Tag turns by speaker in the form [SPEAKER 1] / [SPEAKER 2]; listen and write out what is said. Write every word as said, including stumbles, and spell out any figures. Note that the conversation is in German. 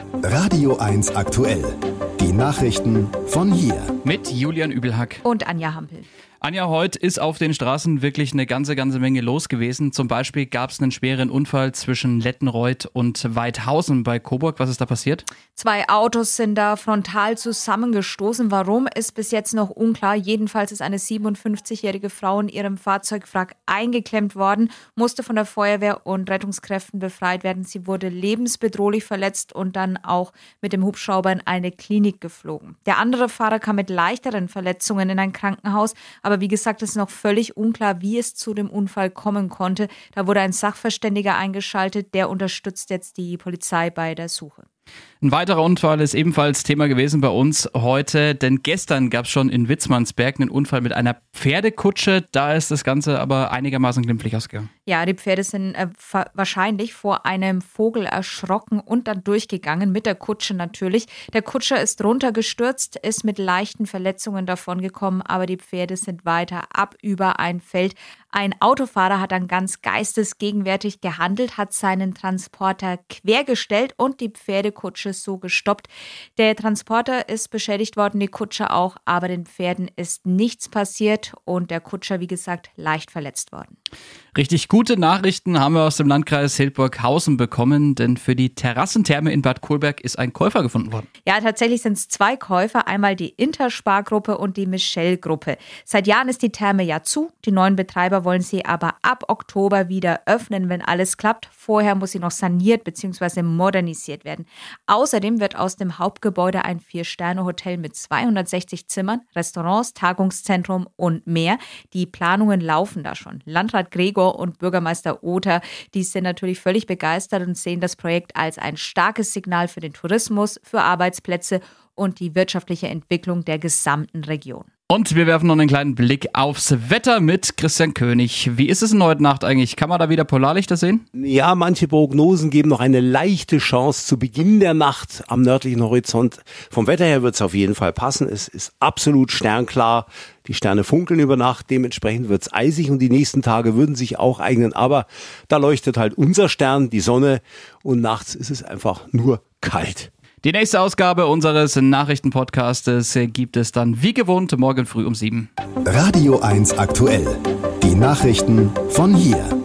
[SPEAKER 1] Radio eins aktuell. Die Nachrichten von hier.
[SPEAKER 2] Mit Julian Übelhack
[SPEAKER 3] und Anja Hampel.
[SPEAKER 2] Anja, heute ist auf den Straßen wirklich eine ganze, ganze Menge los gewesen. Zum Beispiel gab es einen schweren Unfall zwischen Lettenreuth und Weidhausen bei Coburg. Was ist da passiert?
[SPEAKER 3] Zwei Autos sind da frontal zusammengestoßen. Warum, ist bis jetzt noch unklar. Jedenfalls ist eine siebenundfünfzigjährige Frau in ihrem Fahrzeugwrack eingeklemmt worden, musste von der Feuerwehr und Rettungskräften befreit werden. Sie wurde lebensbedrohlich verletzt und dann auch mit dem Hubschrauber in eine Klinik geflogen. Der andere Fahrer kam mit leichteren Verletzungen in ein Krankenhaus, aber Aber wie gesagt, es ist noch völlig unklar, wie es zu dem Unfall kommen konnte. Da wurde ein Sachverständiger eingeschaltet, der unterstützt jetzt die Polizei bei der Suche.
[SPEAKER 2] Ein weiterer Unfall ist ebenfalls Thema gewesen bei uns heute, denn gestern gab es schon in Witzmannsberg einen Unfall mit einer Pferdekutsche. Da ist das Ganze aber einigermaßen glimpflich ausgegangen.
[SPEAKER 3] Ja, die Pferde sind äh, fa- wahrscheinlich vor einem Vogel erschrocken und dann durchgegangen, mit der Kutsche natürlich. Der Kutscher ist runtergestürzt, ist mit leichten Verletzungen davongekommen, aber die Pferde sind weiter ab über ein Feld. Ein Autofahrer hat dann ganz geistesgegenwärtig gehandelt, hat seinen Transporter quergestellt und die Pferdekutsche so gestoppt. Der Transporter ist beschädigt worden, die Kutsche auch, aber den Pferden ist nichts passiert und der Kutscher, wie gesagt, leicht verletzt worden.
[SPEAKER 2] Richtig gute Nachrichten haben wir aus dem Landkreis Hildburghausen bekommen, denn für die Terrassentherme in Bad Kohlberg ist ein Käufer gefunden worden.
[SPEAKER 3] Ja, tatsächlich sind es zwei Käufer, einmal die Interspar-Gruppe und die Michel-Gruppe. Seit Jahren ist die Therme ja zu, die neuen Betreiber wollen sie aber ab Oktober wieder öffnen, wenn alles klappt. Vorher muss sie noch saniert bzw. modernisiert werden. Außerdem wird aus dem Hauptgebäude ein Vier-Sterne-Hotel mit zweihundertsechzig Zimmern, Restaurants, Tagungszentrum und mehr. Die Planungen laufen da schon. Landrat Gregor und Bürgermeister Oter, die sind natürlich völlig begeistert und sehen das Projekt als ein starkes Signal für den Tourismus, für Arbeitsplätze und die wirtschaftliche Entwicklung der gesamten Region.
[SPEAKER 2] Und wir werfen noch einen kleinen Blick aufs Wetter mit Christian König. Wie ist es in heute Nacht eigentlich? Kann man da wieder Polarlichter sehen?
[SPEAKER 4] Ja, manche Prognosen geben noch eine leichte Chance zu Beginn der Nacht am nördlichen Horizont. Vom Wetter her wird es auf jeden Fall passen. Es ist absolut sternklar. Die Sterne funkeln über Nacht. Dementsprechend wird es eisig und die nächsten Tage würden sich auch eignen. Aber da leuchtet halt unser Stern, die Sonne. Und nachts ist es einfach nur kalt.
[SPEAKER 2] Die nächste Ausgabe unseres Nachrichtenpodcastes gibt es dann wie gewohnt morgen früh um sieben.
[SPEAKER 1] Radio eins aktuell. Die Nachrichten von hier.